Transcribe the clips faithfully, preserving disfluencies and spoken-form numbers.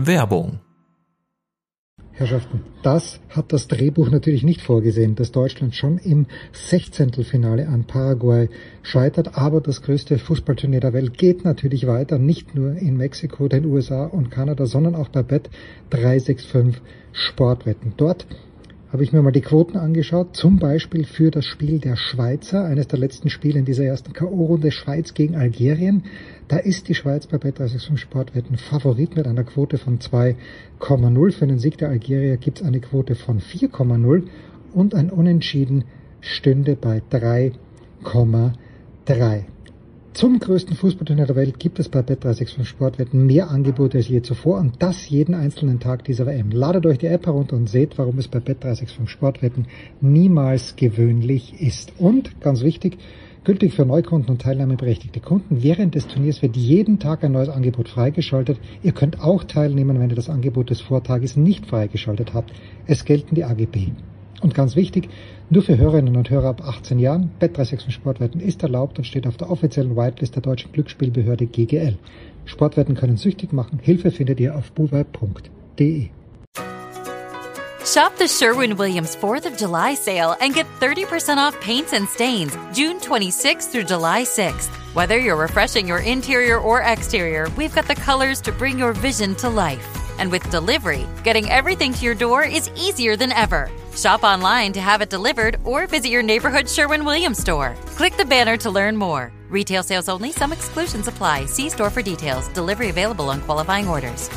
Werbung. Herrschaften, das hat das Drehbuch natürlich nicht vorgesehen, dass Deutschland schon im Sechzehntelfinale an Paraguay scheitert, aber das größte Fußballturnier der Welt geht natürlich weiter, nicht nur in Mexiko, den U S A und Kanada, sondern auch bei Bet drei sechs fünf Sportwetten. Dort habe ich mir mal die Quoten angeschaut, zum Beispiel für das Spiel der Schweizer, eines der letzten Spiele in dieser ersten K O-Runde, Schweiz gegen Algerien. Da ist die Schweiz bei Bet drei sechs fünf Sportwetten Favorit mit einer Quote von zwei Komma null. Für den Sieg der Algerier gibt es eine Quote von vier Komma null und ein Unentschieden stünde bei drei Komma drei. Zum größten Fußballturnier der Welt gibt es bei Bet drei sechs fünf Sportwetten mehr Angebote als je zuvor und das jeden einzelnen Tag dieser W M. Ladet euch die App herunter und seht, warum es bei Bet drei sechs fünf Sportwetten niemals gewöhnlich ist. Und, ganz wichtig, gültig für Neukunden und teilnahmeberechtigte Kunden, während des Turniers wird jeden Tag ein neues Angebot freigeschaltet. Ihr könnt auch teilnehmen, wenn ihr das Angebot des Vortages nicht freigeschaltet habt. Es gelten die A G B. Und ganz wichtig, nur für Hörerinnen und Hörer ab achtzehn Jahren, Bet drei sechs fünf Sportwetten ist erlaubt und steht auf der offiziellen Whitelist der deutschen Glücksspielbehörde G G L. Sportwetten können süchtig machen. Hilfe findet ihr auf buwei punkt de. Shop the Sherwin-Williams fourth of July sale and get thirty percent off paints and stains June twenty-sixth through July sixth. Whether you're refreshing your interior or exterior, we've got the colors to bring your vision to life. And with delivery, getting everything to your door is easier than ever. Shop online to have it delivered or visit your neighborhood Sherwin-Williams store. Click the banner to learn more. Retail sales only. Some exclusions apply. See store for details. Delivery available on qualifying orders.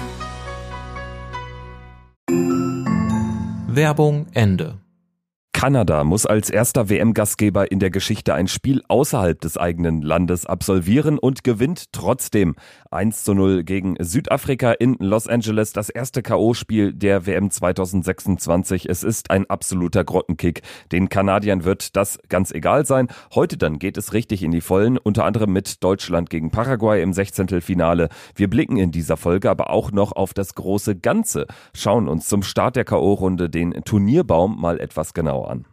Werbung Ende. Kanada muss als erster W M-Gastgeber in der Geschichte ein Spiel außerhalb des eigenen Landes absolvieren und gewinnt trotzdem eins zu null gegen Südafrika in Los Angeles. Das erste K O-Spiel der W M zwanzig sechsundzwanzig. Es ist ein absoluter Grottenkick. Den Kanadiern wird das ganz egal sein. Heute dann geht es richtig in die Vollen, unter anderem mit Deutschland gegen Paraguay im Sechzehntelfinale. Wir blicken in dieser Folge aber auch noch auf das große Ganze. Schauen uns zum Start der K O-Runde den Turnierbaum mal etwas genauer an.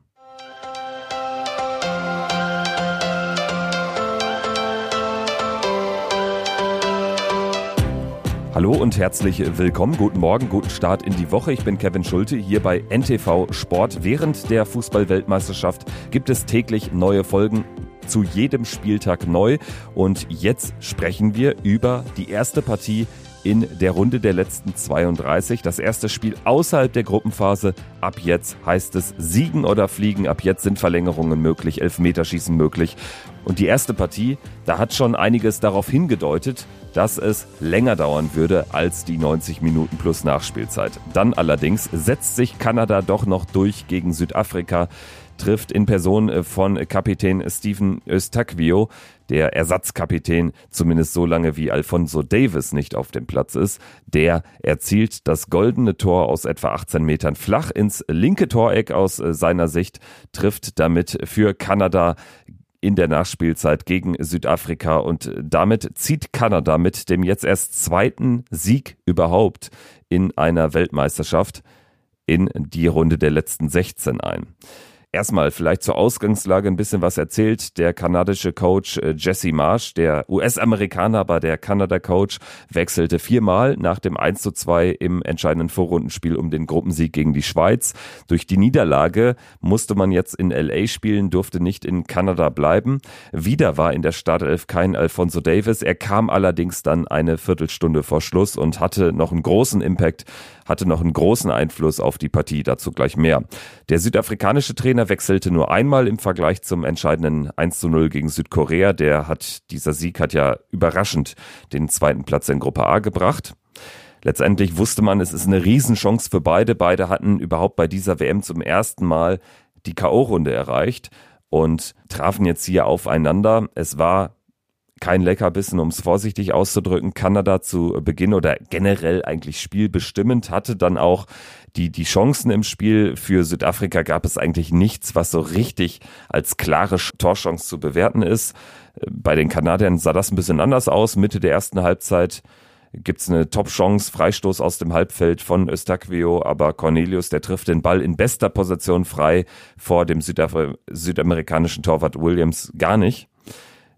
Hallo und herzlich willkommen, guten Morgen, guten Start in die Woche. Ich bin Kevin Schulte hier bei N T V Sport. Während der Fußball-Weltmeisterschaft gibt es täglich neue Folgen, zu jedem Spieltag neu. Und jetzt sprechen wir über die erste Partie in der Runde der letzten zweiunddreißig. Das erste Spiel außerhalb der Gruppenphase. Ab jetzt heißt es siegen oder fliegen. Ab jetzt sind Verlängerungen möglich, Elfmeterschießen möglich. Und die erste Partie, da hat schon einiges darauf hingedeutet, dass es länger dauern würde als die neunzig Minuten plus Nachspielzeit. Dann allerdings setzt sich Kanada doch noch durch gegen Südafrika, trifft in Person von Kapitän Stephen Eustaquio, der Ersatzkapitän, zumindest so lange wie Alphonso Davies nicht auf dem Platz ist. Der erzielt das goldene Tor aus etwa achtzehn Metern flach ins linke Toreck aus seiner Sicht, trifft damit für Kanada in der Nachspielzeit gegen Südafrika und damit zieht Kanada mit dem jetzt erst zweiten Sieg überhaupt in einer Weltmeisterschaft in die Runde der letzten sechzehn ein. Erstmal vielleicht zur Ausgangslage ein bisschen was erzählt. Der kanadische Coach Jesse Marsch, der U S-Amerikaner, aber der Kanada-Coach, wechselte viermal nach dem eins zu zwei im entscheidenden Vorrundenspiel um den Gruppensieg gegen die Schweiz. Durch die Niederlage musste man jetzt in L A spielen, durfte nicht in Kanada bleiben. Wieder war in der Startelf kein Alphonso Davies. Er kam allerdings dann eine Viertelstunde vor Schluss und hatte noch einen großen Impact, hatte noch einen großen Einfluss auf die Partie, dazu gleich mehr. Der südafrikanische Trainer wechselte nur einmal im Vergleich zum entscheidenden eins zu null gegen Südkorea. Der hat, dieser Sieg hat ja überraschend den zweiten Platz in Gruppe A gebracht. Letztendlich wusste man, es ist eine Riesenchance für beide. Beide hatten überhaupt bei dieser W M zum ersten Mal die K O-Runde erreicht und trafen jetzt hier aufeinander. Es war kein Leckerbissen, um es vorsichtig auszudrücken. Kanada zu Beginn oder generell eigentlich spielbestimmend, hatte dann auch die, die Chancen im Spiel. Für Südafrika gab es eigentlich nichts, was so richtig als klare Torchance zu bewerten ist. Bei den Kanadiern sah das ein bisschen anders aus. Mitte der ersten Halbzeit gibt's eine Top-Chance, Freistoß aus dem Halbfeld von Eustaquio, aber Cornelius, der trifft den Ball in bester Position frei vor dem Südaf- südamerikanischen Torwart Williams gar nicht.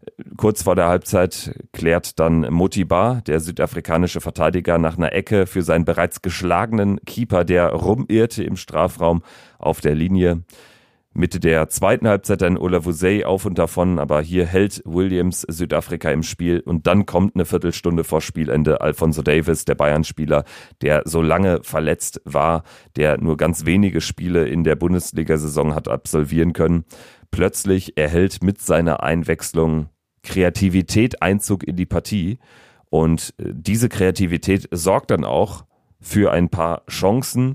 Kurz vor der Halbzeit klärt dann Motiba, der südafrikanische Verteidiger, nach einer Ecke für seinen bereits geschlagenen Keeper, der rumirrte im Strafraum auf der Linie. Mitte der zweiten Halbzeit dann Olawusei auf und davon, aber hier hält Williams Südafrika im Spiel und dann kommt eine Viertelstunde vor Spielende Alphonso Davies, der Bayern-Spieler, der so lange verletzt war, der nur ganz wenige Spiele in der Bundesliga-Saison hat absolvieren können. Plötzlich erhält mit seiner Einwechslung Kreativität Einzug in die Partie und diese Kreativität sorgt dann auch für ein paar Chancen.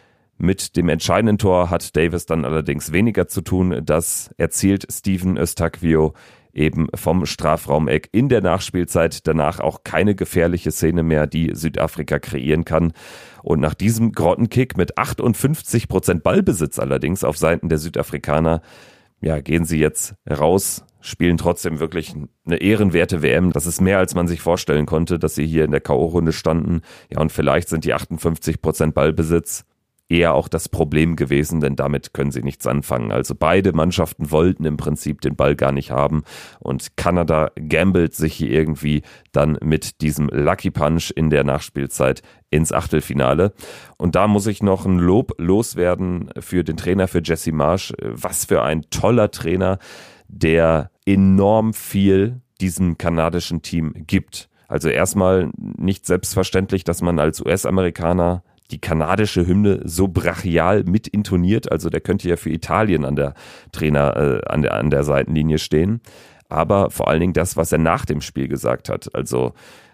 Mit dem entscheidenden Tor hat Davies dann allerdings weniger zu tun. Das erzielt Steven Eustáquio eben vom Strafraumeck in der Nachspielzeit. Danach auch keine gefährliche Szene mehr, die Südafrika kreieren kann. Und nach diesem Grottenkick mit achtundfünfzig Prozent Ballbesitz allerdings auf Seiten der Südafrikaner, ja, gehen sie jetzt raus, spielen trotzdem wirklich eine ehrenwerte W M. Das ist mehr, als man sich vorstellen konnte, dass sie hier in der K O-Runde standen. Ja, und vielleicht sind die achtundfünfzig Prozent Ballbesitz eher auch das Problem gewesen, denn damit können sie nichts anfangen. Also beide Mannschaften wollten im Prinzip den Ball gar nicht haben und Kanada gambelt sich hier irgendwie dann mit diesem Lucky Punch in der Nachspielzeit ins Achtelfinale. Und da muss ich noch ein Lob loswerden für den Trainer, für Jesse Marsch. Was für ein toller Trainer, der enorm viel diesem kanadischen Team gibt. Also erstmal nicht selbstverständlich, dass man als U S-Amerikaner die kanadische Hymne so brachial mit intoniert, also der könnte ja für Italien an der Trainer, äh, an der, an der Seitenlinie stehen, aber vor allen Dingen das, was er nach dem Spiel gesagt hat, also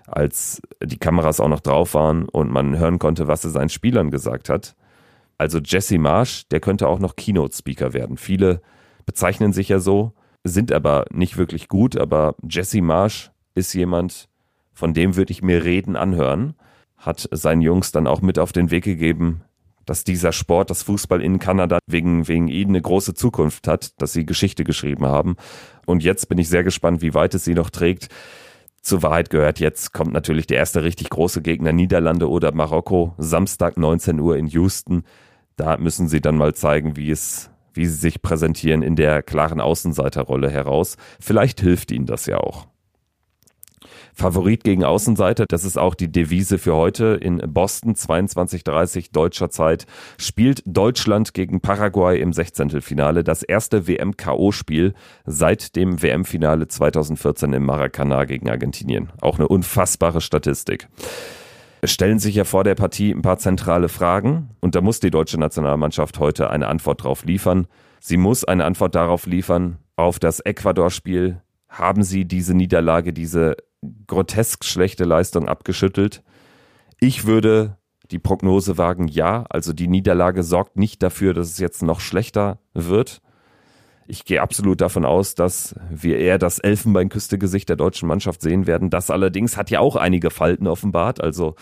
als die Kameras auch noch drauf waren und man hören konnte, was er seinen Spielern gesagt hat. Also Jesse Marsch, der könnte auch noch Keynote-Speaker werden. Viele bezeichnen sich ja so, sind aber nicht wirklich gut, aber Jesse Marsch ist jemand, von dem würde ich mir Reden anhören, hat seinen Jungs dann auch mit auf den Weg gegeben, dass dieser Sport, das Fußball in Kanada wegen, wegen ihnen eine große Zukunft hat, dass sie Geschichte geschrieben haben. Und jetzt bin ich sehr gespannt, wie weit es sie noch trägt. Zur Wahrheit gehört, jetzt kommt natürlich der erste richtig große Gegner, Niederlande oder Marokko, Samstag neunzehn Uhr in Houston. Da müssen sie dann mal zeigen, wie es, wie sie sich präsentieren in der klaren Außenseiterrolle heraus. Vielleicht hilft ihnen das ja auch. Favorit gegen Außenseiter, das ist auch die Devise für heute in Boston, zweiundzwanzig Uhr dreißig deutscher Zeit, spielt Deutschland gegen Paraguay im Sechzehntelfinale, das erste W M-K O-Spiel seit dem W M-Finale zweitausendvierzehn im Maracanã gegen Argentinien. Auch eine unfassbare Statistik. Es stellen sich ja vor der Partie ein paar zentrale Fragen und da muss die deutsche Nationalmannschaft heute eine Antwort drauf liefern. Sie muss eine Antwort darauf liefern, auf das Ecuador-Spiel. Haben sie diese Niederlage, diese grotesk schlechte Leistung abgeschüttelt? Ich würde die Prognose wagen, ja. Also die Niederlage sorgt nicht dafür, dass es jetzt noch schlechter wird. Ich gehe absolut davon aus, dass wir eher das Elfenbeinküste-Gesicht der deutschen Mannschaft sehen werden. Das allerdings hat ja auch einige Falten offenbart. Also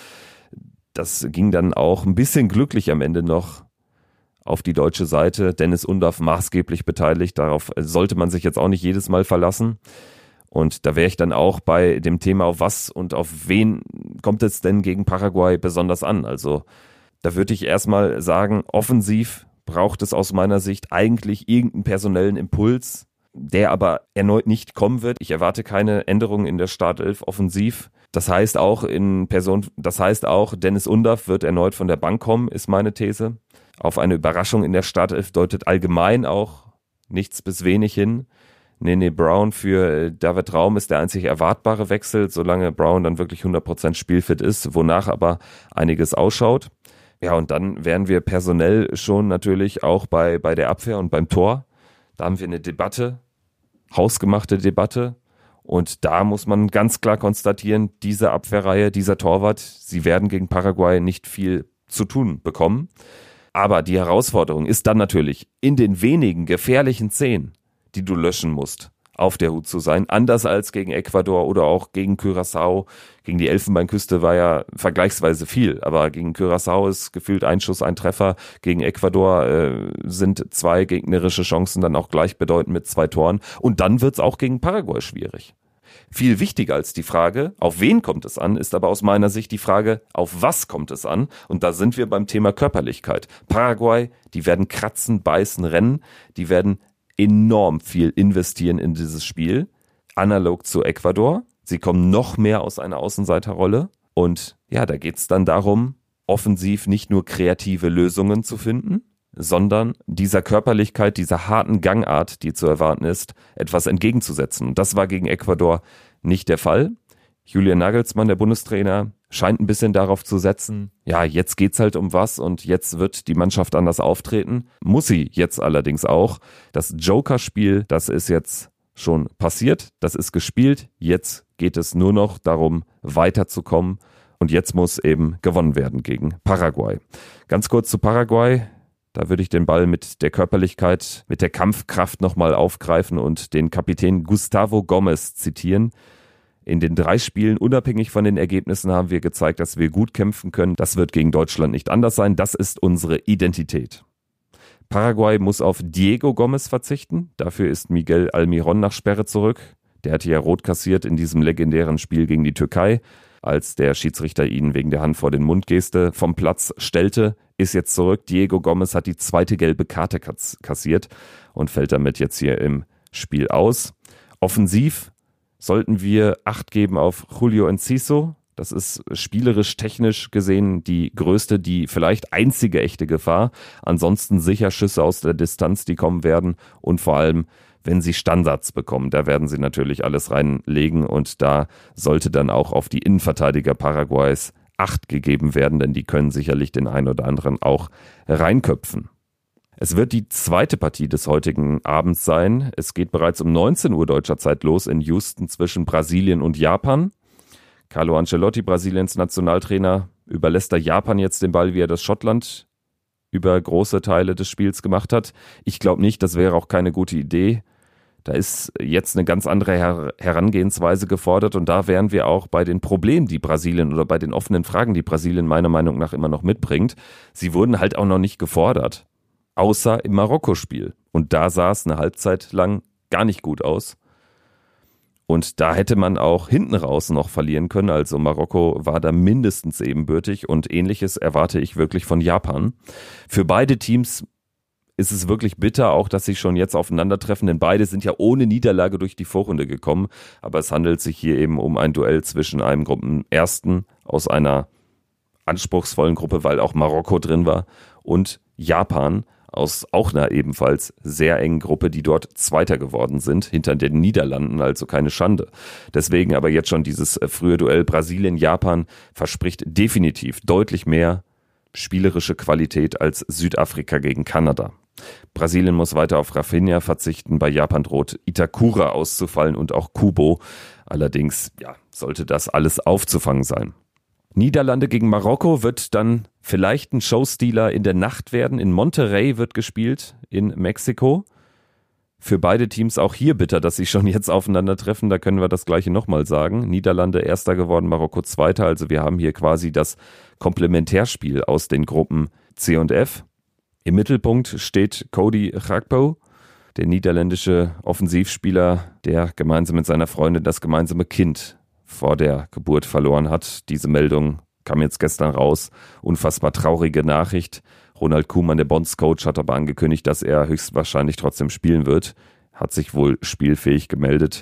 das ging dann auch ein bisschen glücklich am Ende noch auf die deutsche Seite. Dennis Undaff maßgeblich beteiligt. Darauf sollte man sich jetzt auch nicht jedes Mal verlassen. Und da wäre ich dann auch bei dem Thema, auf was und auf wen kommt es denn gegen Paraguay besonders an? Also da würde ich erstmal sagen, offensiv braucht es aus meiner Sicht eigentlich irgendeinen personellen Impuls, der aber erneut nicht kommen wird. Ich erwarte keine Änderungen in der Startelf offensiv. Das heißt auch in Person, das heißt auch, Dennis Undaff wird erneut von der Bank kommen, ist meine These. Auf eine Überraschung in der Startelf deutet allgemein auch nichts bis wenig hin. Nene Brown für David Raum ist der einzig erwartbare Wechsel, solange Brown dann wirklich hundert Prozent spielfit ist, wonach aber einiges ausschaut. Ja, und dann wären wir personell schon natürlich auch bei, bei der Abwehr und beim Tor. Da haben wir eine Debatte, hausgemachte Debatte. Und da muss man ganz klar konstatieren, diese Abwehrreihe, dieser Torwart, sie werden gegen Paraguay nicht viel zu tun bekommen. Aber die Herausforderung ist dann natürlich, in den wenigen gefährlichen Szenen, die du löschen musst, auf der Hut zu sein. Anders als gegen Ecuador oder auch gegen Curaçao. Gegen die Elfenbeinküste war ja vergleichsweise viel, aber gegen Curaçao ist gefühlt ein Schuss, ein Treffer. Gegen Ecuador äh, sind zwei gegnerische Chancen dann auch gleichbedeutend mit zwei Toren. Und dann wird's auch gegen Paraguay schwierig. Viel wichtiger als die Frage, auf wen kommt es an, ist aber aus meiner Sicht die Frage, auf was kommt es an? Und da sind wir beim Thema Körperlichkeit. Paraguay, die werden kratzen, beißen, rennen, die werden enorm viel investieren in dieses Spiel. analog zu Ecuador. Sie kommen noch mehr aus einer Außenseiterrolle. Und ja, da geht es dann darum, offensiv nicht nur kreative Lösungen zu finden, sondern dieser Körperlichkeit, dieser harten Gangart, die zu erwarten ist, etwas entgegenzusetzen. Und das war gegen Ecuador nicht der Fall. Julian Nagelsmann, der Bundestrainer, scheint ein bisschen darauf zu setzen, ja, jetzt geht's halt um was und jetzt wird die Mannschaft anders auftreten. Muss sie jetzt allerdings auch. Das Joker-Spiel, das ist jetzt schon passiert, das ist gespielt. Jetzt geht es nur noch darum, weiterzukommen. Und jetzt muss eben gewonnen werden gegen Paraguay. Ganz kurz zu Paraguay. Da würde ich den Ball mit der Körperlichkeit, mit der Kampfkraft nochmal aufgreifen und den Kapitän Gustavo Gomez zitieren. In den drei Spielen, unabhängig von den Ergebnissen, haben wir gezeigt, dass wir gut kämpfen können. Das wird gegen Deutschland nicht anders sein. Das ist unsere Identität. Paraguay muss auf Diego Gomez verzichten. Dafür ist Miguel Almiron nach Sperre zurück. Der hatte ja rot kassiert in diesem legendären Spiel gegen die Türkei, als der Schiedsrichter ihn wegen der Hand vor den Mund-Geste vom Platz stellte, ist jetzt zurück. Diego Gomez hat die zweite gelbe Karte kassiert und fällt damit jetzt hier im Spiel aus. Offensiv sollten wir Acht geben auf Julio Enciso. Das ist spielerisch, technisch gesehen die größte, die vielleicht einzige echte Gefahr. Ansonsten sicher Schüsse aus der Distanz, die kommen werden und vor allem, wenn sie Standards bekommen, da werden sie natürlich alles reinlegen und da sollte dann auch auf die Innenverteidiger Paraguays Acht gegeben werden, denn die können sicherlich den einen oder anderen auch reinköpfen. Es wird die zweite Partie des heutigen Abends sein. Es geht bereits um neunzehn Uhr deutscher Zeit los in Houston zwischen Brasilien und Japan. Carlo Ancelotti, Brasiliens Nationaltrainer, überlässt der Japan jetzt den Ball, wie er das Schottland über große Teile des Spiels gemacht hat. Ich glaube nicht, das wäre auch keine gute Idee. Da ist jetzt eine ganz andere Her- Herangehensweise gefordert und da wären wir auch bei den Problemen, die Brasilien oder bei den offenen Fragen, die Brasilien meiner Meinung nach immer noch mitbringt. Sie wurden halt auch noch nicht gefordert, außer im Marokko-Spiel. Und da sah es eine Halbzeit lang gar nicht gut aus. Und da hätte man auch hinten raus noch verlieren können. Also Marokko war da mindestens ebenbürtig und Ähnliches erwarte ich wirklich von Japan. Für beide Teams ist es wirklich bitter, auch dass sie schon jetzt aufeinandertreffen, denn beide sind ja ohne Niederlage durch die Vorrunde gekommen. Aber es handelt sich hier eben um ein Duell zwischen einem Gruppenersten aus einer anspruchsvollen Gruppe, weil auch Marokko drin war, und Japan aus auch einer ebenfalls sehr engen Gruppe, die dort Zweiter geworden sind, hinter den Niederlanden, also keine Schande. Deswegen aber jetzt schon dieses frühe Duell Brasilien-Japan verspricht definitiv deutlich mehr spielerische Qualität als Südafrika gegen Kanada. Brasilien muss weiter auf Rafinha verzichten, bei Japan droht Itakura auszufallen und auch Kubo. Allerdings ja, sollte das alles aufzufangen sein. Niederlande gegen Marokko wird dann vielleicht ein Showstealer in der Nacht werden. In Monterrey wird gespielt, in Mexiko. Für beide Teams auch hier bitter, dass sie schon jetzt aufeinandertreffen. Da können wir das Gleiche nochmal sagen. Niederlande Erster geworden, Marokko Zweiter. Also wir haben hier quasi das Komplementärspiel aus den Gruppen C und F. Im Mittelpunkt steht Cody Gakpo, der niederländische Offensivspieler, der gemeinsam mit seiner Freundin das gemeinsame Kind vor der Geburt verloren hat. Diese Meldung kam jetzt gestern raus. Unfassbar traurige Nachricht. Ronald Koeman, der Bondscoach, hat aber angekündigt, dass er höchstwahrscheinlich trotzdem spielen wird. Hat sich wohl spielfähig gemeldet.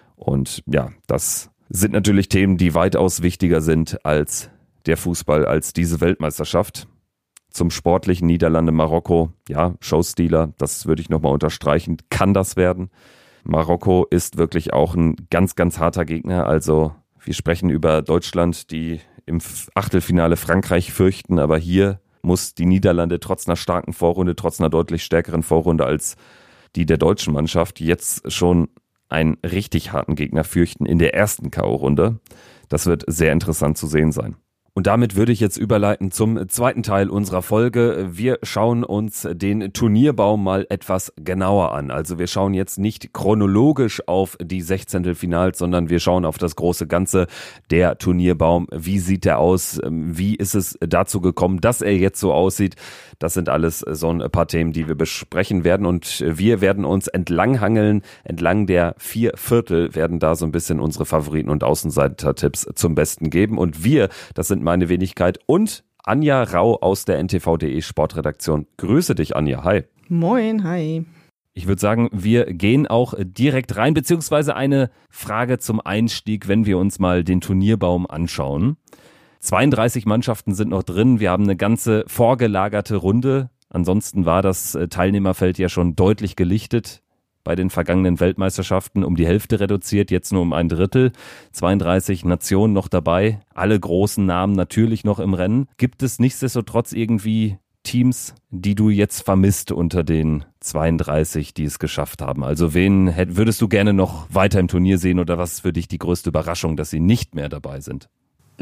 Und ja, das sind natürlich Themen, die weitaus wichtiger sind als der Fußball, als diese Weltmeisterschaft. Zum sportlichen Niederlande, Marokko, ja, Showstealer, das würde ich nochmal unterstreichen, kann das werden. Marokko ist wirklich auch ein ganz, ganz harter Gegner. Also wir sprechen über Deutschland, die im Achtelfinale Frankreich fürchten, aber hier muss die Niederlande trotz einer starken Vorrunde, trotz einer deutlich stärkeren Vorrunde als die der deutschen Mannschaft jetzt schon einen richtig harten Gegner fürchten in der ersten K O-Runde. Das wird sehr interessant zu sehen sein. Und damit würde ich jetzt überleiten zum zweiten Teil unserer Folge. Wir schauen uns den Turnierbaum mal etwas genauer an. Also wir schauen jetzt nicht chronologisch auf die Sechzehntelfinals, sondern wir schauen auf das große Ganze. Der Turnierbaum, wie sieht der aus? Wie ist es dazu gekommen, dass er jetzt so aussieht? Das sind alles so ein paar Themen, die wir besprechen werden. Und wir werden uns entlanghangeln, entlang der vier Viertel werden da so ein bisschen unsere Favoriten und Außenseiter-Tipps zum Besten geben. Und wir, das sind meine Wenigkeit und Anja Rau aus der N T V punkt de Sportredaktion. Grüße dich, Anja. Hi. Moin, hi. Ich würde sagen, wir gehen auch direkt rein, beziehungsweise eine Frage zum Einstieg, wenn wir uns mal den Turnierbaum anschauen. zweiunddreißig Mannschaften sind noch drin, wir haben eine ganze vorgelagerte Runde. Ansonsten war das Teilnehmerfeld ja schon deutlich gelichtet. Bei den vergangenen Weltmeisterschaften um die Hälfte reduziert, jetzt nur um ein Drittel. zweiunddreißig Nationen noch dabei, alle großen Namen natürlich noch im Rennen. Gibt es nichtsdestotrotz irgendwie Teams, die du jetzt vermisst unter den zweiunddreißig, die es geschafft haben? Also wen würdest du gerne noch weiter im Turnier sehen oder was ist für dich die größte Überraschung, dass sie nicht mehr dabei sind?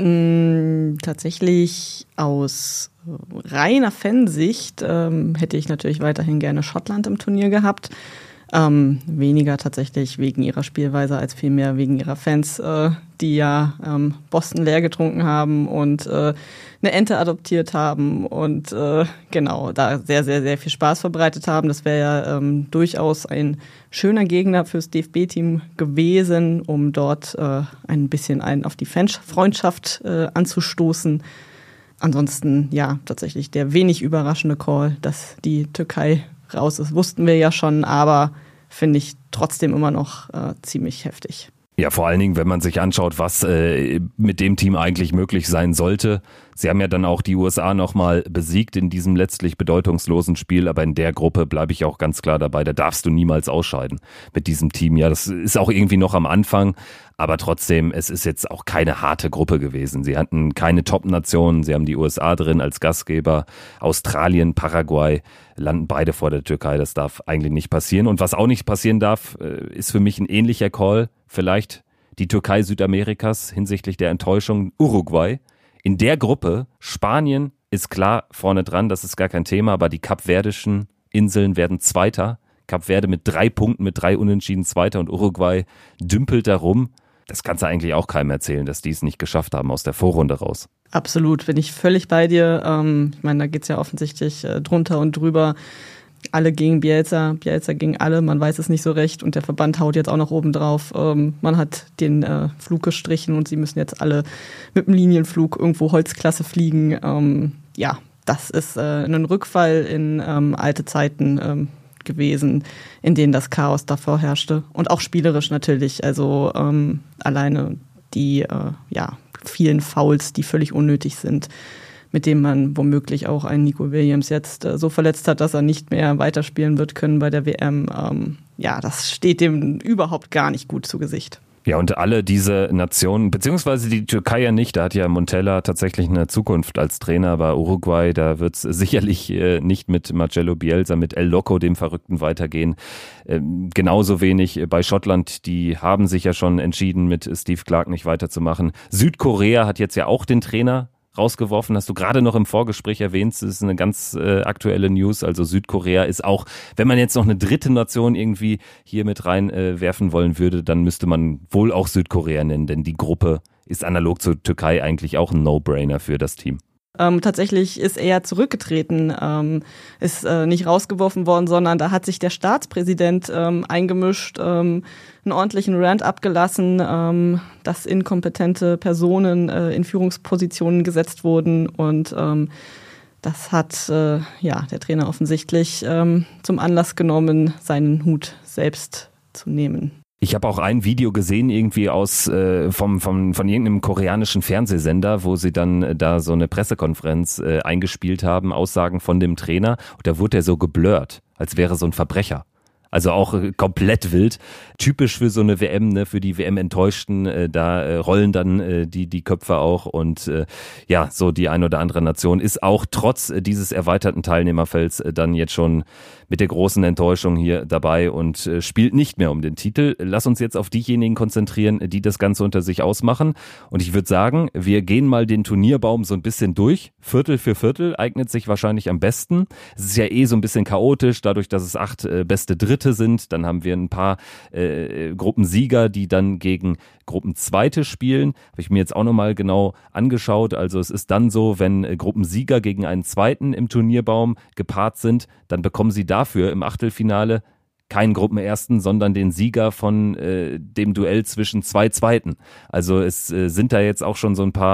Mm, tatsächlich aus reiner Fansicht ähm, hätte ich natürlich weiterhin gerne Schottland im Turnier gehabt. Ähm, weniger tatsächlich wegen ihrer Spielweise als vielmehr wegen ihrer Fans, äh, die ja ähm, Boston leer getrunken haben und äh, eine Ente adoptiert haben und äh, genau, da sehr, sehr, sehr viel Spaß verbreitet haben. Das wäre ja ähm, durchaus ein schöner Gegner fürs D F B-Team gewesen, um dort äh, ein bisschen einen auf die Fanfreundschaft äh, anzustoßen. Ansonsten, ja, tatsächlich der wenig überraschende Call, dass die Türkei raus ist, wussten wir ja schon, aber finde ich trotzdem immer noch äh, ziemlich heftig. Ja, vor allen Dingen, wenn man sich anschaut, was äh, mit dem Team eigentlich möglich sein sollte. Sie haben ja dann auch die U S A nochmal besiegt in diesem letztlich bedeutungslosen Spiel, aber in der Gruppe bleibe ich auch ganz klar dabei, da darfst du niemals ausscheiden mit diesem Team. Ja, das ist auch irgendwie noch am Anfang, aber trotzdem, es ist jetzt auch keine harte Gruppe gewesen. Sie hatten keine Top-Nationen, sie haben die U S A drin als Gastgeber, Australien, Paraguay landen beide vor der Türkei, das darf eigentlich nicht passieren. Und was auch nicht passieren darf, ist für mich ein ähnlicher Call, vielleicht die Türkei Südamerikas hinsichtlich der Enttäuschung, Uruguay. In der Gruppe, Spanien ist klar vorne dran, das ist gar kein Thema, aber die kapverdischen Inseln werden Zweiter. Kap Verde mit drei Punkten, mit drei Unentschieden Zweiter und Uruguay dümpelt da rum. Das kannst du eigentlich auch keinem erzählen, dass die es nicht geschafft haben aus der Vorrunde raus. Absolut, bin ich völlig bei dir. Ähm, ich meine, da geht's ja offensichtlich äh, drunter und drüber. Alle gegen Bielsa, Bielsa gegen alle, man weiß es nicht so recht und der Verband haut jetzt auch noch oben drauf. Ähm, man hat den äh, Flug gestrichen und sie müssen jetzt alle mit dem Linienflug irgendwo Holzklasse fliegen. Ähm, ja, das ist äh, ein Rückfall in ähm, alte Zeiten ähm, gewesen, in denen das Chaos davor herrschte und auch spielerisch natürlich. Also ähm, alleine die äh, ja, vielen Fouls, die völlig unnötig sind, mit dem man womöglich auch einen Nico Williams jetzt äh, so verletzt hat, dass er nicht mehr weiterspielen wird können bei der W M. Ähm, ja, das steht dem überhaupt gar nicht gut zu Gesicht. Ja, und alle diese Nationen, beziehungsweise die Türkei ja nicht, da hat ja Montella tatsächlich eine Zukunft als Trainer, aber Uruguay, da wird es sicherlich äh, nicht mit Marcelo Bielsa, mit El Loco, dem Verrückten, weitergehen. Ähm, genauso wenig bei Schottland, die haben sich ja schon entschieden, mit Steve Clarke nicht weiterzumachen. Südkorea hat jetzt ja auch den Trainer rausgeworfen, hast du gerade noch im Vorgespräch erwähnt, das ist eine ganz äh, aktuelle News, also Südkorea ist auch, wenn man jetzt noch eine dritte Nation irgendwie hier mit reinwerfen äh, wollen würde, dann müsste man wohl auch Südkorea nennen, denn die Gruppe ist analog zur Türkei eigentlich auch ein No-Brainer für das Team. Ähm, tatsächlich ist er zurückgetreten, ähm, ist äh, nicht rausgeworfen worden, sondern da hat sich der Staatspräsident ähm, eingemischt, ähm, einen ordentlichen Rant abgelassen, ähm, dass inkompetente Personen äh, in Führungspositionen gesetzt wurden und ähm, das hat äh, ja der Trainer offensichtlich ähm, zum Anlass genommen, seinen Hut selbst zu nehmen. Ich habe auch ein Video gesehen, irgendwie aus äh, vom, vom, von irgendeinem koreanischen Fernsehsender, wo sie dann äh, da so eine Pressekonferenz äh, eingespielt haben, Aussagen von dem Trainer. Und da wurde er so geblurrt, als wäre so ein Verbrecher. Also auch äh, komplett wild. Typisch für so eine W M, ne, für die W M-Enttäuschten, äh, da äh, rollen dann äh, die die Köpfe auch und äh, ja, so die ein oder andere Nation ist auch trotz äh, dieses erweiterten Teilnehmerfelds äh, dann jetzt schon mit der großen Enttäuschung hier dabei und äh, spielt nicht mehr um den Titel. Lass uns jetzt auf diejenigen konzentrieren, die das Ganze unter sich ausmachen. Und ich würde sagen, wir gehen mal den Turnierbaum so ein bisschen durch. Viertel für Viertel eignet sich wahrscheinlich am besten. Es ist ja eh so ein bisschen chaotisch, dadurch, dass es acht äh, beste Dritte sind. Dann haben wir ein paar äh, Gruppensieger, die dann gegen Gruppenzweite spielen. Habe ich mir jetzt auch nochmal genau angeschaut. Also es ist dann so, wenn äh, Gruppensieger gegen einen Zweiten im Turnierbaum gepaart sind, dann bekommen sie dafür im Achtelfinale keinen Gruppenersten, sondern den Sieger von äh, dem Duell zwischen zwei Zweiten. Also es äh, sind da jetzt auch schon so ein paar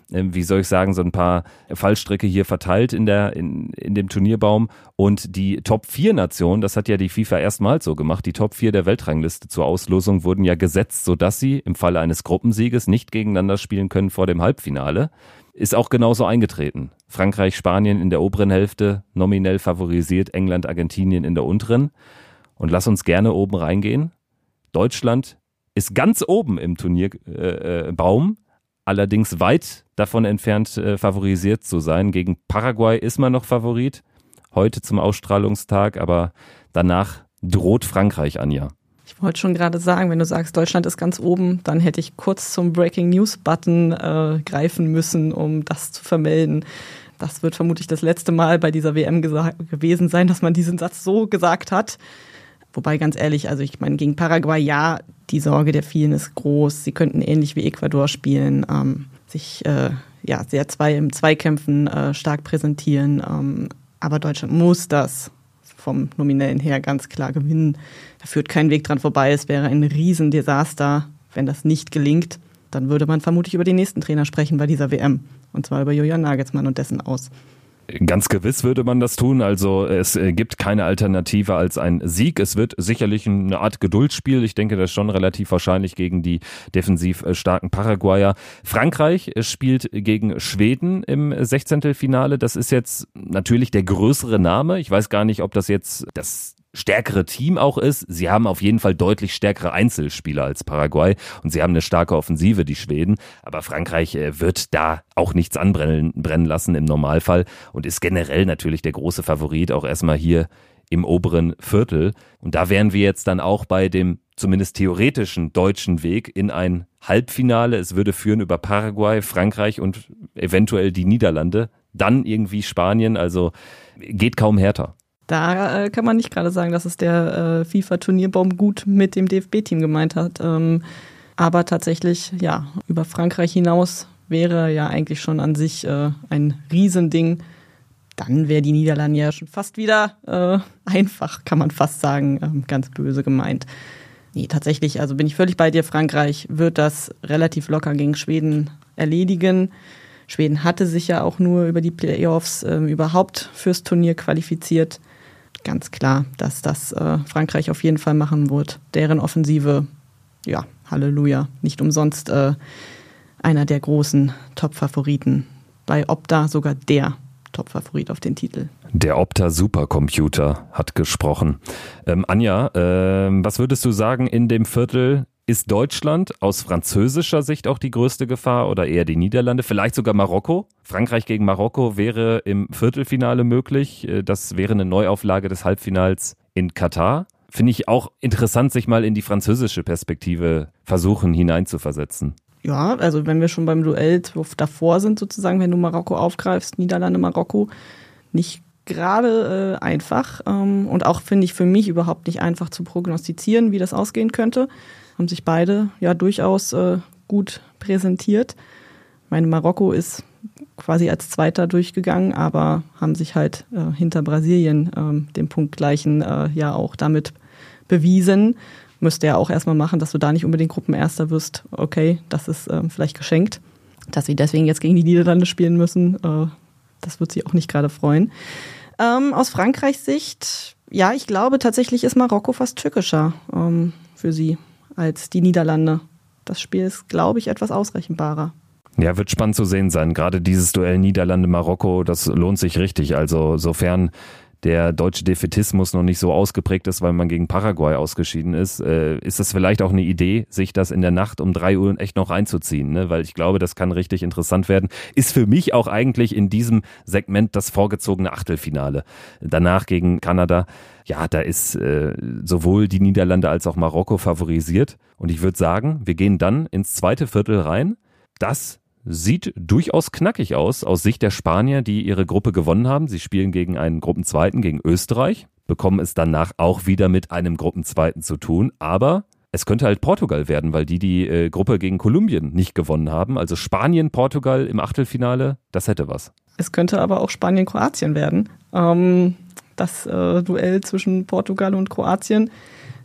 wie soll ich sagen, so ein paar Fallstricke hier verteilt in der in, in dem Turnierbaum. Und die Top vier Nationen, das hat ja die FIFA erstmals so gemacht, die Top vier der Weltrangliste zur Auslosung wurden ja gesetzt, sodass sie im Falle eines Gruppensieges nicht gegeneinander spielen können vor dem Halbfinale. Ist auch genauso eingetreten. Frankreich, Spanien in der oberen Hälfte, nominell favorisiert, England, Argentinien in der unteren. Und lass uns gerne oben reingehen. Deutschland ist ganz oben im Turnierbaum, äh, allerdings weit davon entfernt, äh, favorisiert zu sein. Gegen Paraguay ist man noch Favorit, heute zum Ausstrahlungstag, aber danach droht Frankreich, Anja. Ich wollte schon gerade sagen, wenn du sagst, Deutschland ist ganz oben, dann hätte ich kurz zum Breaking News Button äh, greifen müssen, um das zu vermelden. Das wird vermutlich das letzte Mal bei dieser W M gesa- gewesen sein, dass man diesen Satz so gesagt hat. Wobei, ganz ehrlich, also ich meine, gegen Paraguay, ja, die Sorge der vielen ist groß. Sie könnten ähnlich wie Ecuador spielen, ähm, sich äh, ja sehr zwei im Zweikämpfen äh, stark präsentieren. Ähm, aber Deutschland muss das vom Nominellen her ganz klar gewinnen. Da führt kein Weg dran vorbei. Es wäre ein Riesendesaster, wenn das nicht gelingt. Dann würde man vermutlich über den nächsten Trainer sprechen bei dieser W M. Und zwar über Julian Nagelsmann und dessen Aus. Ganz gewiss würde man das tun. Also es gibt keine Alternative als ein Sieg. Es wird sicherlich eine Art Geduldsspiel. Ich denke, das ist schon relativ wahrscheinlich gegen die defensiv starken Paraguayer. Frankreich spielt gegen Schweden im Sechzehntelfinale. Das ist jetzt natürlich der größere Name. Ich weiß gar nicht, ob das jetzt das stärkere Team auch ist. Sie haben auf jeden Fall deutlich stärkere Einzelspieler als Paraguay und sie haben eine starke Offensive, die Schweden. Aber Frankreich wird da auch nichts anbrennen brennen lassen im Normalfall und ist generell natürlich der große Favorit, auch erstmal hier im oberen Viertel. Und da wären wir jetzt dann auch bei dem zumindest theoretischen deutschen Weg in ein Halbfinale. Es würde führen über Paraguay, Frankreich und eventuell die Niederlande. Dann irgendwie Spanien, also geht kaum härter. Da äh, kann man nicht gerade sagen, dass es der äh, FIFA-Turnierbaum gut mit dem D F B-Team gemeint hat. Ähm, aber tatsächlich, ja, über Frankreich hinaus wäre ja eigentlich schon an sich äh, ein Riesending. Dann wäre die Niederlande ja schon fast wieder äh, einfach, kann man fast sagen, ähm, ganz böse gemeint. Nee, tatsächlich, also bin ich völlig bei dir. Frankreich wird das relativ locker gegen Schweden erledigen. Schweden hatte sich ja auch nur über die Playoffs äh, überhaupt fürs Turnier qualifiziert. Ganz klar, dass das äh, Frankreich auf jeden Fall machen wird. Deren Offensive, ja, Halleluja, nicht umsonst äh, einer der großen Top-Favoriten. Bei Opta sogar der Top-Favorit auf den Titel. Der Opta-Supercomputer hat gesprochen. Ähm, Anja, äh, was würdest du sagen in dem Viertel? Ist Deutschland aus französischer Sicht auch die größte Gefahr oder eher die Niederlande? Vielleicht sogar Marokko? Frankreich gegen Marokko wäre im Viertelfinale möglich. Das wäre eine Neuauflage des Halbfinals in Katar. Finde ich auch interessant, sich mal in die französische Perspektive versuchen hineinzuversetzen. Ja, also wenn wir schon beim Duell davor sind sozusagen, wenn du Marokko aufgreifst, Niederlande, Marokko, nicht gerade äh, einfach ähm, und auch finde ich für mich überhaupt nicht einfach zu prognostizieren, wie das ausgehen könnte. Haben sich beide ja durchaus äh, gut präsentiert. Ich meine, Marokko ist quasi als Zweiter durchgegangen, aber haben sich halt äh, hinter Brasilien äh, dem punktgleichen äh, ja auch damit bewiesen. Müsste ja auch erstmal machen, dass du da nicht unbedingt Gruppenerster wirst. Okay, das ist äh, vielleicht geschenkt. Dass sie deswegen jetzt gegen die Niederlande spielen müssen, äh, das wird sie auch nicht gerade freuen. Ähm, aus Frankreichs Sicht, ja, ich glaube tatsächlich ist Marokko fast tückischer ähm, für sie als die Niederlande. Das Spiel ist, glaube ich, etwas ausrechenbarer. Ja, wird spannend zu sehen sein. Gerade dieses Duell Niederlande-Marokko, das lohnt sich richtig. Also sofern der deutsche Defätismus noch nicht so ausgeprägt ist, weil man gegen Paraguay ausgeschieden ist, äh, ist das vielleicht auch eine Idee, sich das in der Nacht um drei Uhr echt noch reinzuziehen, ne? Weil ich glaube, das kann richtig interessant werden. Ist für mich auch eigentlich in diesem Segment das vorgezogene Achtelfinale. Danach gegen Kanada. Ja, da ist äh, sowohl die Niederlande als auch Marokko favorisiert. Und ich würde sagen, wir gehen dann ins zweite Viertel rein. Das sieht durchaus knackig aus, aus Sicht der Spanier, die ihre Gruppe gewonnen haben. Sie spielen gegen einen Gruppenzweiten, gegen Österreich, bekommen es danach auch wieder mit einem Gruppenzweiten zu tun. Aber es könnte halt Portugal werden, weil die die äh, Gruppe gegen Kolumbien nicht gewonnen haben. Also Spanien, Portugal im Achtelfinale, das hätte was. Es könnte aber auch Spanien-Kroatien werden. Ähm, das äh, Duell zwischen Portugal und Kroatien.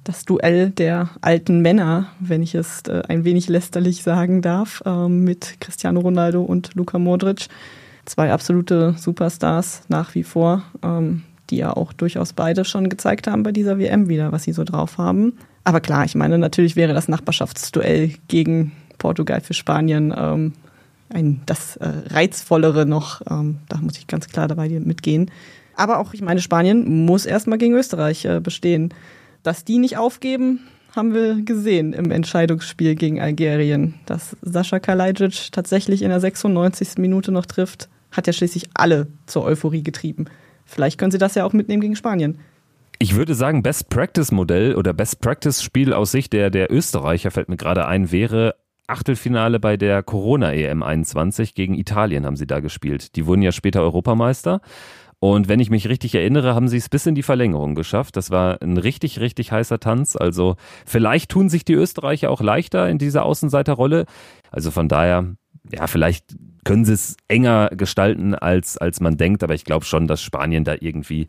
das Duell der alten Männer, wenn ich es äh, ein wenig lästerlich sagen darf, äh, mit Cristiano Ronaldo und Luka Modric. Zwei absolute Superstars nach wie vor, ähm, die ja auch durchaus beide schon gezeigt haben bei dieser W M wieder, was sie so drauf haben. Aber klar, ich meine, natürlich wäre das Nachbarschaftsduell gegen Portugal für Spanien ähm, ein, das äh, Reizvollere noch. Ähm, da muss ich ganz klar dabei mitgehen. Aber auch, ich meine, Spanien muss erstmal gegen Österreich äh, bestehen. Dass die nicht aufgeben, haben wir gesehen im Entscheidungsspiel gegen Algerien. Dass Sascha Kalajdzic tatsächlich in der sechsundneunzigsten Minute noch trifft, hat ja schließlich alle zur Euphorie getrieben. Vielleicht können sie das ja auch mitnehmen gegen Spanien. Ich würde sagen, Best-Practice-Modell oder Best-Practice-Spiel aus Sicht der, der Österreicher, fällt mir gerade ein, wäre Achtelfinale bei der Corona-E M einundzwanzig gegen Italien haben sie da gespielt. Die wurden ja später Europameister. Und wenn ich mich richtig erinnere, haben sie es bis in die Verlängerung geschafft. Das war ein richtig, richtig heißer Tanz. Also vielleicht tun sich die Österreicher auch leichter in dieser Außenseiterrolle. Also von daher, ja, vielleicht können sie es enger gestalten, als, als man denkt. Aber ich glaube schon, dass Spanien da irgendwie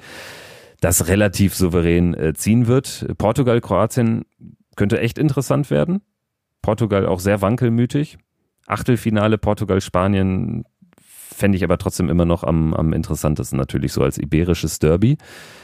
das relativ souverän äh, ziehen wird. Portugal, Kroatien könnte echt interessant werden. Portugal auch sehr wankelmütig. Achtelfinale Portugal, Spanien fände ich aber trotzdem immer noch am, am interessantesten, natürlich so als iberisches Derby.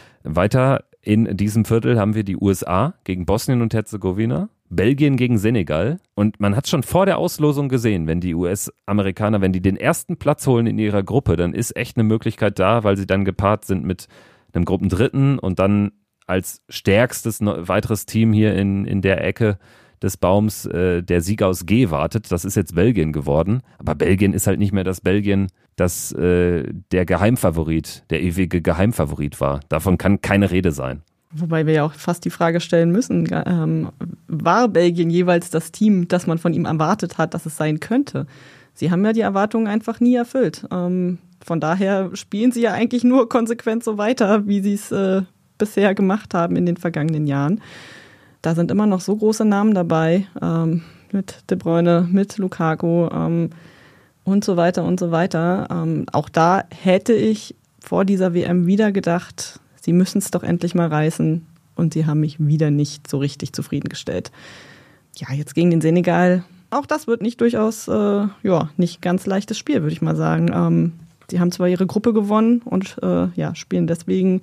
Weiter in diesem Viertel haben wir die U S A gegen Bosnien und Herzegowina, Belgien gegen Senegal. Und man hat schon vor der Auslosung gesehen, wenn die U S-Amerikaner, wenn die den ersten Platz holen in ihrer Gruppe, dann ist echt eine Möglichkeit da, weil sie dann gepaart sind mit einem Gruppendritten und dann als stärkstes weiteres Team hier in, in der Ecke des Baums äh, der Sieg aus G wartet. Das ist jetzt Belgien geworden. Aber Belgien ist halt nicht mehr das Belgien, das äh, der Geheimfavorit, der ewige Geheimfavorit war. Davon kann keine Rede sein. Wobei wir ja auch fast die Frage stellen müssen, ähm, war Belgien jeweils das Team, das man von ihm erwartet hat, dass es sein könnte? Sie haben ja die Erwartungen einfach nie erfüllt. Ähm, von daher spielen sie ja eigentlich nur konsequent so weiter, wie sie es äh, bisher gemacht haben in den vergangenen Jahren. Da sind immer noch so große Namen dabei, ähm, mit De Bruyne, mit Lukaku ähm, und so weiter und so weiter. Ähm, auch da hätte ich vor dieser W M wieder gedacht, sie müssen es doch endlich mal reißen, und sie haben mich wieder nicht so richtig zufriedengestellt. Ja, jetzt gegen den Senegal, auch das wird nicht durchaus, äh, ja, nicht ganz leichtes Spiel, würde ich mal sagen. Ähm, sie haben zwar ihre Gruppe gewonnen und äh, ja, spielen deswegen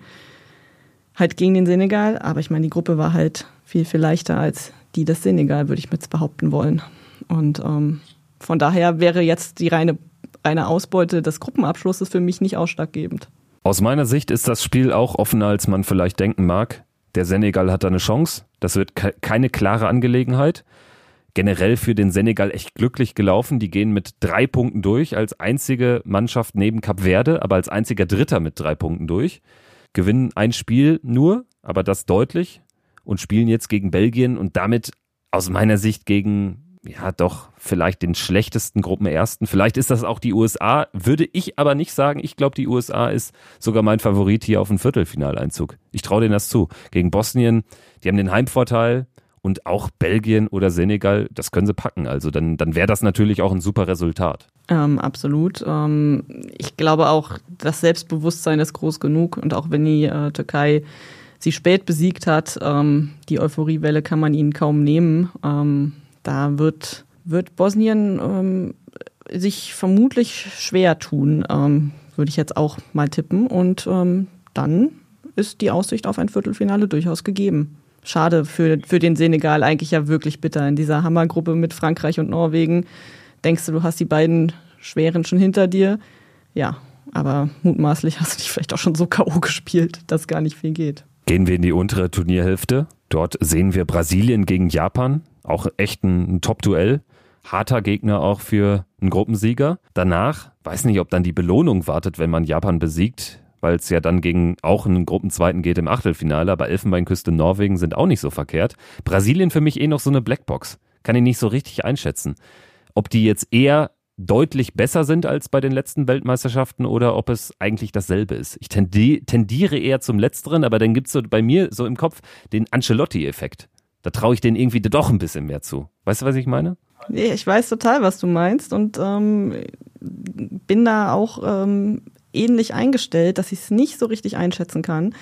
halt gegen den Senegal, aber ich meine, die Gruppe war halt viel, viel leichter als die des Senegal, würde ich jetzt behaupten wollen. Und ähm, von daher wäre jetzt die reine, reine Ausbeute des Gruppenabschlusses für mich nicht ausschlaggebend. Aus meiner Sicht ist das Spiel auch offener, als man vielleicht denken mag. Der Senegal hat da eine Chance. Das wird ke- keine klare Angelegenheit. Generell für den Senegal echt glücklich gelaufen. Die gehen mit drei Punkten durch, als einzige Mannschaft neben Kap Verde, aber als einziger Dritter mit drei Punkten durch. Gewinnen ein Spiel nur, aber das deutlich, und spielen jetzt gegen Belgien und damit aus meiner Sicht gegen, ja doch, vielleicht den schlechtesten Gruppenersten. Vielleicht ist das auch die U S A, würde ich aber nicht sagen. Ich glaube, die U S A ist sogar mein Favorit hier auf den Viertelfinaleinzug. Ich traue denen das zu. Gegen Bosnien, die haben den Heimvorteil, und auch Belgien oder Senegal, das können sie packen. Also dann, dann wäre das natürlich auch ein super Resultat. Ähm, absolut. Ähm, ich glaube auch, das Selbstbewusstsein ist groß genug, und auch wenn die äh, Türkei sie spät besiegt hat, ähm, die Euphoriewelle kann man ihnen kaum nehmen. Ähm, da wird, wird Bosnien ähm, sich vermutlich schwer tun, ähm, würde ich jetzt auch mal tippen. Und ähm, dann ist die Aussicht auf ein Viertelfinale durchaus gegeben. Schade für, für den Senegal, eigentlich ja wirklich bitter. In dieser Hammergruppe mit Frankreich und Norwegen denkst du, du hast die beiden Schweren schon hinter dir. Ja, aber mutmaßlich hast du dich vielleicht auch schon so K O gespielt, dass gar nicht viel geht. Gehen wir in die untere Turnierhälfte. Dort sehen wir Brasilien gegen Japan. Auch echt ein, ein Top-Duell. Harter Gegner auch für einen Gruppensieger. Danach, weiß nicht, ob dann die Belohnung wartet, wenn man Japan besiegt, weil es ja dann gegen auch einen Gruppenzweiten geht im Achtelfinale, aber Elfenbeinküste, Norwegen sind auch nicht so verkehrt. Brasilien für mich eh noch so eine Blackbox. Kann ich nicht so richtig einschätzen. Ob die jetzt eher deutlich besser sind als bei den letzten Weltmeisterschaften oder ob es eigentlich dasselbe ist. Ich tendi- tendiere eher zum Letzteren, aber dann gibt es so bei mir so im Kopf den Ancelotti-Effekt. Da traue ich denen irgendwie doch ein bisschen mehr zu. Weißt du, was ich meine? Nee, ich weiß total, was du meinst, und ähm, bin da auch ähm, ähnlich eingestellt, dass ich es nicht so richtig einschätzen kann.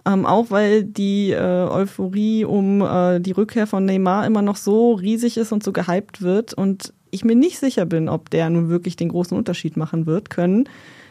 Ähm, auch weil die äh, Euphorie um äh, die Rückkehr von Neymar immer noch so riesig ist und so gehypt wird und ich mir nicht sicher bin, ob der nun wirklich den großen Unterschied machen wird können.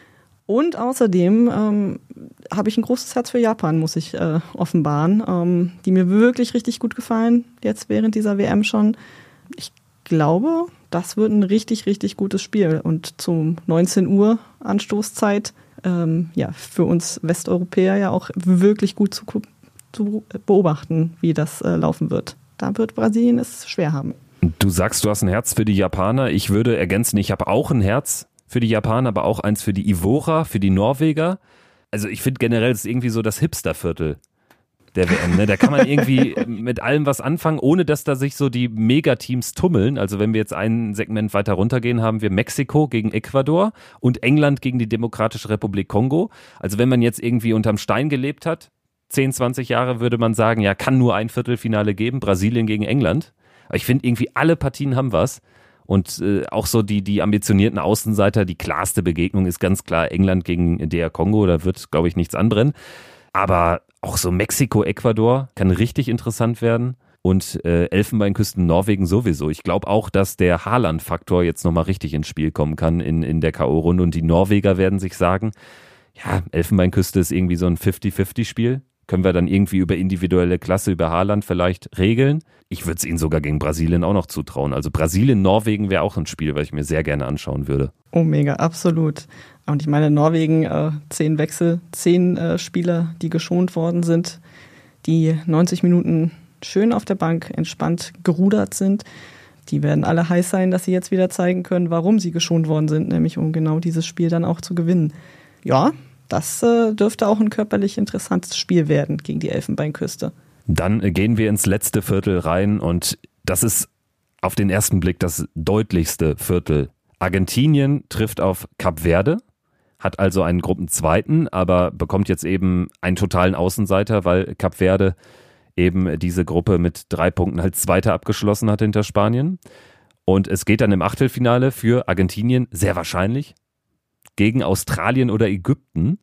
Und außerdem ähm, habe ich ein großes Herz für Japan, muss ich äh, offenbaren, ähm, die mir wirklich richtig gut gefallen, jetzt während dieser W M schon. Ich glaube, das wird ein richtig, richtig gutes Spiel. Und zum neunzehn Uhr Anstoßzeit, ähm, ja, für uns Westeuropäer ja auch wirklich gut zu, zu beobachten, wie das äh, laufen wird. Da wird Brasilien es schwer haben. Du sagst, du hast ein Herz für die Japaner. Ich würde ergänzen, ich habe auch ein Herz für die Japaner, aber auch eins für die Ivora, für die Norweger. Also ich finde generell, es ist irgendwie so das Hipsterviertel der W M. Ne? Da kann man irgendwie mit allem was anfangen, ohne dass da sich so die Megateams tummeln. Also wenn wir jetzt ein Segment weiter runtergehen, haben wir Mexiko gegen Ecuador und England gegen die Demokratische Republik Kongo. Also wenn man jetzt irgendwie unterm Stein gelebt hat, zehn, zwanzig Jahre, würde man sagen, ja, kann nur ein Viertelfinale geben, Brasilien gegen England. Aber ich finde irgendwie alle Partien haben was. Und äh, auch so die, die ambitionierten Außenseiter, die klarste Begegnung ist ganz klar England gegen D R Kongo, da wird, glaube ich, nichts anbrennen. Aber auch so Mexiko, Ecuador kann richtig interessant werden und äh, Elfenbeinküsten, Norwegen sowieso. Ich glaube auch, dass der Haaland-Faktor jetzt nochmal richtig ins Spiel kommen kann in, in der K O-Runde und die Norweger werden sich sagen, ja, Elfenbeinküste ist irgendwie so ein fünfzig fünfzig Spiel. Können wir dann irgendwie über individuelle Klasse, über Haaland vielleicht regeln? Ich würde es ihnen sogar gegen Brasilien auch noch zutrauen. Also Brasilien, Norwegen wäre auch ein Spiel, was ich mir sehr gerne anschauen würde. Oh, mega, absolut. Und ich meine, Norwegen, äh, zehn Wechsel, zehn äh, Spieler, die geschont worden sind, die neunzig Minuten schön auf der Bank entspannt gerudert sind. Die werden alle heiß sein, dass sie jetzt wieder zeigen können, warum sie geschont worden sind, nämlich um genau dieses Spiel dann auch zu gewinnen. Ja, das äh, dürfte auch ein körperlich interessantes Spiel werden gegen die Elfenbeinküste. Dann äh, gehen wir ins letzte Viertel rein und das ist auf den ersten Blick das deutlichste Viertel. Argentinien trifft auf Kap Verde, hat also einen Gruppenzweiten, aber bekommt jetzt eben einen totalen Außenseiter, weil Kap Verde eben diese Gruppe mit drei Punkten als Zweiter abgeschlossen hat hinter Spanien. Und es geht dann im Achtelfinale für Argentinien sehr wahrscheinlich gegen Australien oder Ägypten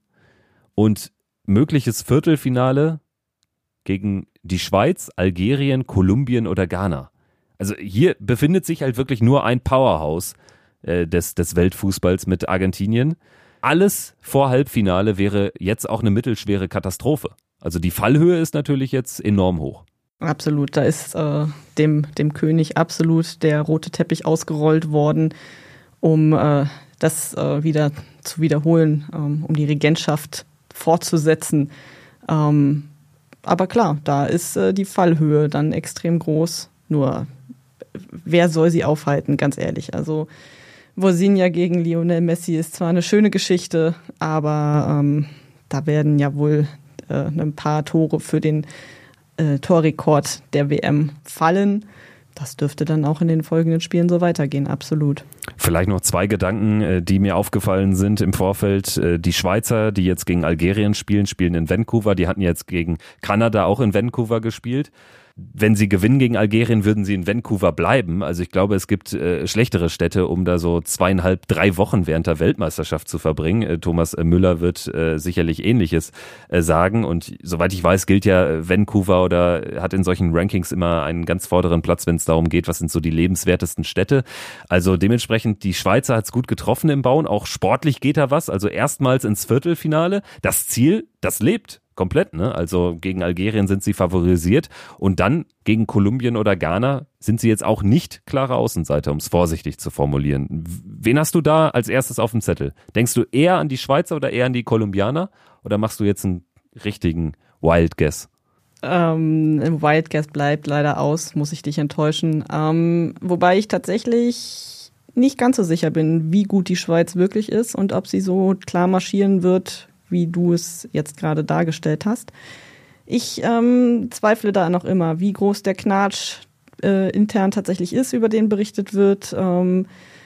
und mögliches Viertelfinale gegen die Schweiz, Algerien, Kolumbien oder Ghana. Also hier befindet sich halt wirklich nur ein Powerhouse äh, des, des Weltfußballs mit Argentinien. Alles vor Halbfinale wäre jetzt auch eine mittelschwere Katastrophe. Also die Fallhöhe ist natürlich jetzt enorm hoch. Absolut, da ist äh, dem, dem König absolut der rote Teppich ausgerollt worden, um äh, das äh, wieder zu wiederholen, ähm, um die Regentschaft fortzusetzen. Ähm, aber klar, da ist äh, die Fallhöhe dann extrem groß. Nur, wer soll sie aufhalten, ganz ehrlich. Also Vozinha gegen Lionel Messi ist zwar eine schöne Geschichte, aber ähm, da werden ja wohl äh, ein paar Tore für den äh, Torrekord der W M fallen. Das dürfte dann auch in den folgenden Spielen so weitergehen, absolut. Vielleicht noch zwei Gedanken, die mir aufgefallen sind im Vorfeld. Die Schweizer, die jetzt gegen Algerien spielen, spielen in Vancouver. Die hatten jetzt gegen Kanada auch in Vancouver gespielt. Wenn sie gewinnen gegen Algerien, würden sie in Vancouver bleiben. Also ich glaube, es gibt äh, schlechtere Städte, um da so zweieinhalb, drei Wochen während der Weltmeisterschaft zu verbringen. Äh, Thomas Müller wird äh, sicherlich Ähnliches äh, sagen. Und soweit ich weiß, gilt ja Vancouver oder hat in solchen Rankings immer einen ganz vorderen Platz, wenn es darum geht, was sind so die lebenswertesten Städte. Also dementsprechend, die Schweizer hat es gut getroffen im Bauen. Auch sportlich geht da was. Also erstmals ins Viertelfinale. Das Ziel, das lebt komplett, ne? Also gegen Algerien sind sie favorisiert und dann gegen Kolumbien oder Ghana sind sie jetzt auch nicht klare Außenseiter, um es vorsichtig zu formulieren. Wen hast du da als erstes auf dem Zettel? Denkst du eher an die Schweizer oder eher an die Kolumbianer oder machst du jetzt einen richtigen Wild Guess? Ähm, Wild Guess bleibt leider aus, muss ich dich enttäuschen. Ähm, wobei ich tatsächlich nicht ganz so sicher bin, wie gut die Schweiz wirklich ist und ob sie so klar marschieren wird, wie du es jetzt gerade dargestellt hast. Ich ähm, zweifle da noch immer, wie groß der Knatsch äh, intern tatsächlich ist, über den berichtet wird ähm,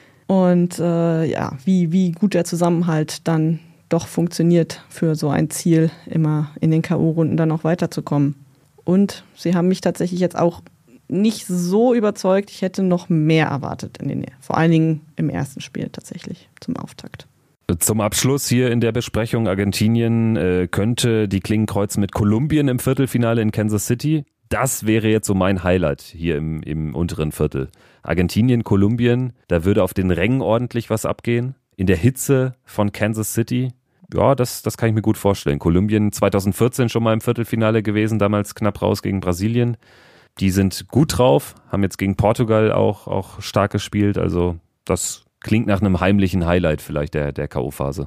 und äh, ja, wie, wie gut der Zusammenhalt dann doch funktioniert für so ein Ziel, immer in den K O-Runden dann auch weiterzukommen. Und sie haben mich tatsächlich jetzt auch nicht so überzeugt. Ich hätte noch mehr erwartet, in den, vor allen Dingen im ersten Spiel tatsächlich zum Auftakt. Zum Abschluss hier in der Besprechung, Argentinien äh, könnte die Klingen kreuzen mit Kolumbien im Viertelfinale in Kansas City. Das wäre jetzt so mein Highlight hier im, im unteren Viertel. Argentinien, Kolumbien, da würde auf den Rängen ordentlich was abgehen. In der Hitze von Kansas City, ja, das, das kann ich mir gut vorstellen. Kolumbien zwanzig vierzehn schon mal im Viertelfinale gewesen, damals knapp raus gegen Brasilien. Die sind gut drauf, haben jetzt gegen Portugal auch, auch stark gespielt. Also das klingt nach einem heimlichen Highlight vielleicht der, der K O-Phase.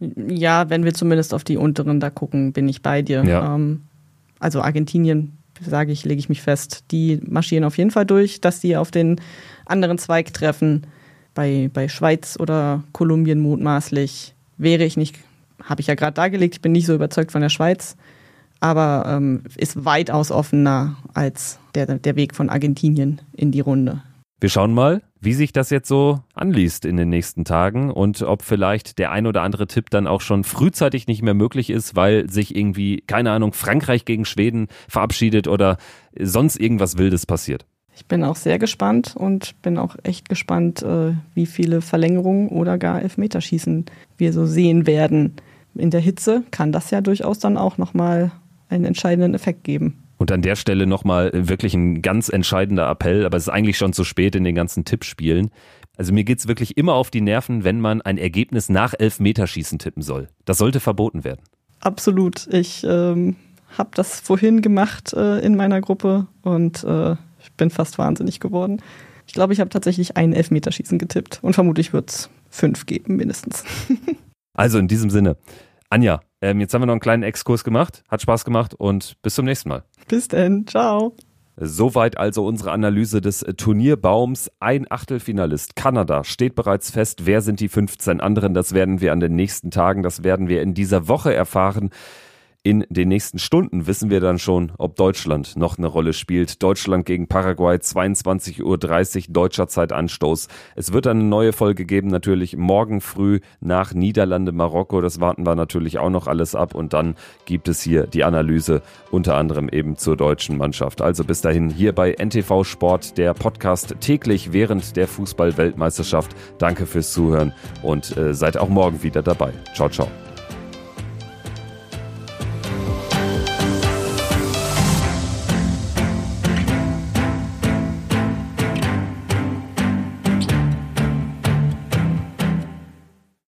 Ja, wenn wir zumindest auf die unteren da gucken, bin ich bei dir. Ja. Ähm, also Argentinien, sage ich, lege ich mich fest, die marschieren auf jeden Fall durch, dass die auf den anderen Zweig treffen. Bei, bei Schweiz oder Kolumbien mutmaßlich wäre ich nicht, habe ich ja gerade dargelegt, ich bin nicht so überzeugt von der Schweiz, aber ähm, ist weitaus offener als der, der Weg von Argentinien in die Runde. Wir schauen mal, wie sich das jetzt so anliest in den nächsten Tagen und ob vielleicht der ein oder andere Tipp dann auch schon frühzeitig nicht mehr möglich ist, weil sich irgendwie, keine Ahnung, Frankreich gegen Schweden verabschiedet oder sonst irgendwas Wildes passiert. Ich bin auch sehr gespannt und bin auch echt gespannt, wie viele Verlängerungen oder gar Elfmeterschießen wir so sehen werden. In der Hitze kann das ja durchaus dann auch nochmal einen entscheidenden Effekt geben. Und an der Stelle nochmal wirklich ein ganz entscheidender Appell, aber es ist eigentlich schon zu spät in den ganzen Tippspielen. Also mir geht's wirklich immer auf die Nerven, wenn man ein Ergebnis nach Elfmeterschießen tippen soll. Das sollte verboten werden. Absolut. Ich ähm, habe das vorhin gemacht äh, in meiner Gruppe und äh, ich bin fast wahnsinnig geworden. Ich glaube, ich habe tatsächlich ein Elfmeterschießen getippt und vermutlich wird es fünf geben, mindestens. Also in diesem Sinne, Anja, ähm, jetzt haben wir noch einen kleinen Exkurs gemacht, hat Spaß gemacht und bis zum nächsten Mal. Bis dann, ciao. Soweit also unsere Analyse des Turnierbaums. Ein Achtelfinalist, Kanada, steht bereits fest. Wer sind die fünfzehn anderen? Das werden wir an den nächsten Tagen, das werden wir in dieser Woche erfahren. In den nächsten Stunden wissen wir dann schon, ob Deutschland noch eine Rolle spielt. Deutschland gegen Paraguay, zweiundzwanzig Uhr dreißig deutscher Zeitanstoß. Es wird eine neue Folge geben, natürlich morgen früh nach Niederlande, Marokko. Das warten wir natürlich auch noch alles ab. Und dann gibt es hier die Analyse, unter anderem eben zur deutschen Mannschaft. Also bis dahin hier bei N T V Sport, der Podcast täglich während der Fußball-Weltmeisterschaft. Danke fürs Zuhören und äh, seid auch morgen wieder dabei. Ciao, ciao.